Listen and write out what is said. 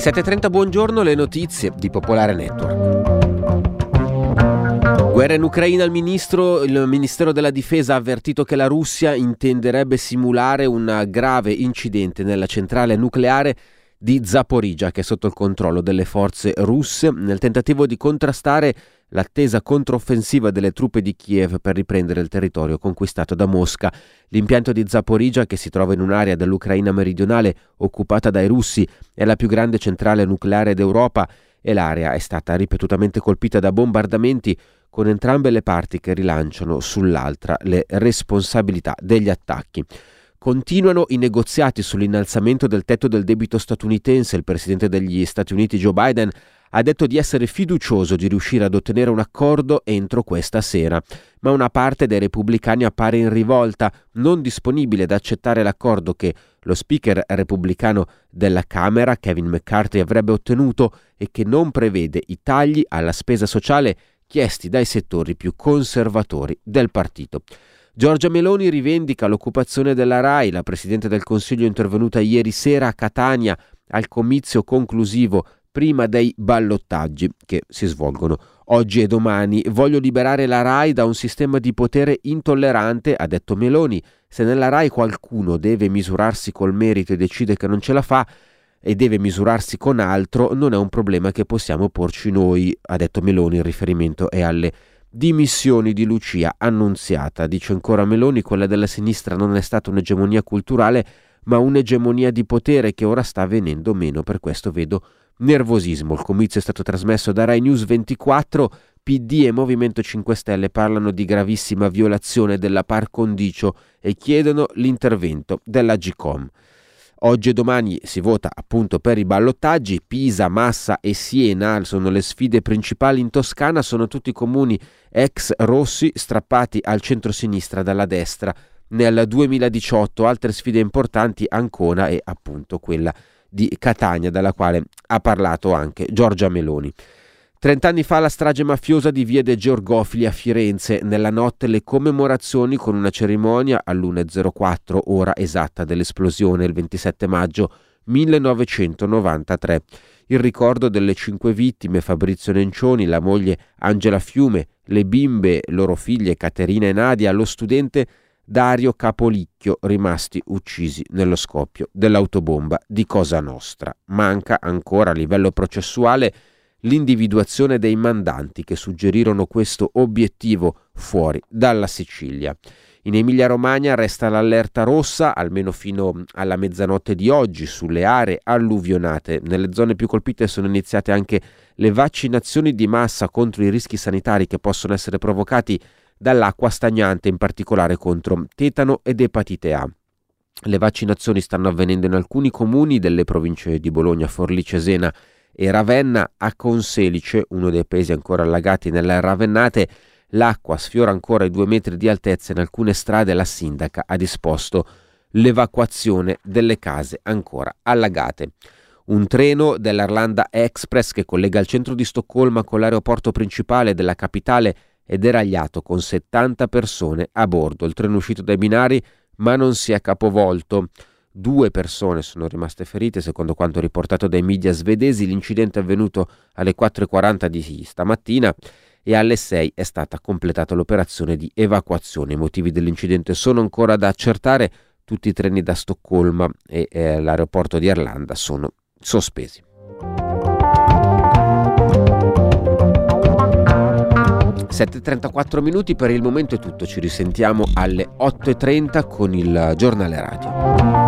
7.30, buongiorno, le notizie di Popolare Network. Guerra in Ucraina, il Ministero della Difesa ha avvertito che la Russia intenderebbe simulare un grave incidente nella centrale nucleare di Zaporizhzhia, che è sotto il controllo delle forze russe, nel tentativo di contrastare l'attesa controffensiva delle truppe di Kiev per riprendere il territorio conquistato da Mosca. L'impianto di Zaporizhzhia, che si trova in un'area dell'Ucraina meridionale occupata dai russi, è la più grande centrale nucleare d'Europa e l'area è stata ripetutamente colpita da bombardamenti, con entrambe le parti che rilanciano sull'altra le responsabilità degli attacchi. Continuano i negoziati sull'innalzamento del tetto del debito statunitense. Il presidente degli Stati Uniti Joe Biden ha detto di essere fiducioso di riuscire ad ottenere un accordo entro questa sera, ma una parte dei repubblicani appare in rivolta, non disponibile ad accettare l'accordo che lo speaker repubblicano della Camera, Kevin McCarthy, avrebbe ottenuto e che non prevede i tagli alla spesa sociale chiesti dai settori più conservatori del partito. Giorgia Meloni rivendica l'occupazione della RAI. La Presidente del Consiglio è intervenuta ieri sera a Catania al comizio conclusivo prima dei ballottaggi che si svolgono oggi e domani. Voglio liberare la RAI da un sistema di potere intollerante, ha detto Meloni. Se nella RAI qualcuno deve misurarsi col merito e decide che non ce la fa e deve misurarsi con altro, non è un problema che possiamo porci noi, ha detto Meloni. Il riferimento è alle dimissioni di Lucia Annunziata. Dice ancora Meloni, quella della sinistra non è stata un'egemonia culturale, ma un'egemonia di potere che ora sta venendo meno, per questo vedo nervosismo. Il comizio è stato trasmesso da Rai News 24, PD e Movimento 5 Stelle parlano di gravissima violazione della par condicio e chiedono l'intervento dell'Agcom. Oggi e domani si vota appunto per i ballottaggi. Pisa, Massa e Siena sono le sfide principali in Toscana, sono tutti comuni ex rossi strappati al centro-sinistra dalla destra. Nel 2018 altre sfide importanti, Ancona e appunto quella di Catania, dalla quale ha parlato anche Giorgia Meloni. 30 anni fa la strage mafiosa di Via dei Georgofili a Firenze. Nella notte le commemorazioni con una cerimonia all'1:04, ora esatta dell'esplosione, il 27 maggio 1993. Il ricordo delle 5 vittime: Fabrizio Nencioni, la moglie Angela Fiume, le bimbe, loro figlie Caterina e Nadia, lo studente Dario Capolicchio, rimasti uccisi nello scoppio dell'autobomba di Cosa Nostra. Manca ancora a livello processuale l'individuazione dei mandanti che suggerirono questo obiettivo fuori dalla Sicilia. In Emilia-Romagna resta l'allerta rossa, almeno fino alla mezzanotte di oggi, sulle aree alluvionate. Nelle zone più colpite sono iniziate anche le vaccinazioni di massa contro i rischi sanitari che possono essere provocati dall'acqua stagnante, in particolare contro tetano ed epatite A. Le vaccinazioni stanno avvenendo in alcuni comuni delle province di Bologna, Forlì, Cesena e Ravenna. A Conselice, uno dei paesi ancora allagati nelle ravennate, l'acqua sfiora ancora i 2 metri di altezza. In alcune strade la sindaca ha disposto l'evacuazione delle case ancora allagate. Un treno dell'Arlanda Express che collega il centro di Stoccolma con l'aeroporto principale della capitale è deragliato con 70 persone a bordo. Il treno è uscito dai binari ma non si è capovolto. 2 persone sono rimaste ferite, secondo quanto riportato dai media svedesi. L'incidente è avvenuto alle 4:40 di stamattina e alle 6 è stata completata l'operazione di evacuazione. I motivi dell'incidente sono ancora da accertare. Tutti i treni da Stoccolma e l'aeroporto di Arlanda sono sospesi. 7:34 minuti, per il momento è tutto. Ci risentiamo alle 8:30 con il giornale radio.